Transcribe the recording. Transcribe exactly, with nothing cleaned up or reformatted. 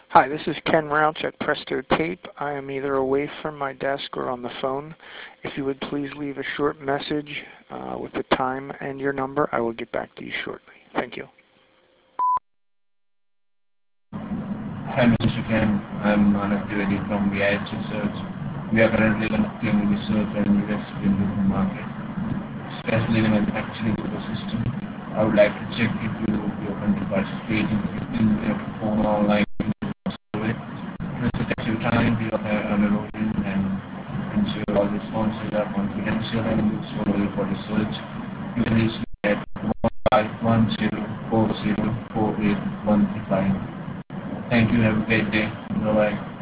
Hi, this is Ken Rouch at Presto Tape. I am either away from my desk or on the phone. If you would please leave a short message uh, with the time and your number, I will get back to you shortly. Thank you. Hi, Mister Ken. I'm Manak Trivedi from V I H Research. We are currently conducting research on U S renewable market, especially the manufacturing ecosystem. I would like to check if you would be open to participate in a fifteen minute phone online survey. It will take your time, be of an erosion, and ensure all responses are confidential and useful only for research. You can reach me at five one zero four zero four eight one three five. Thank you. Have a great day. Bye bye.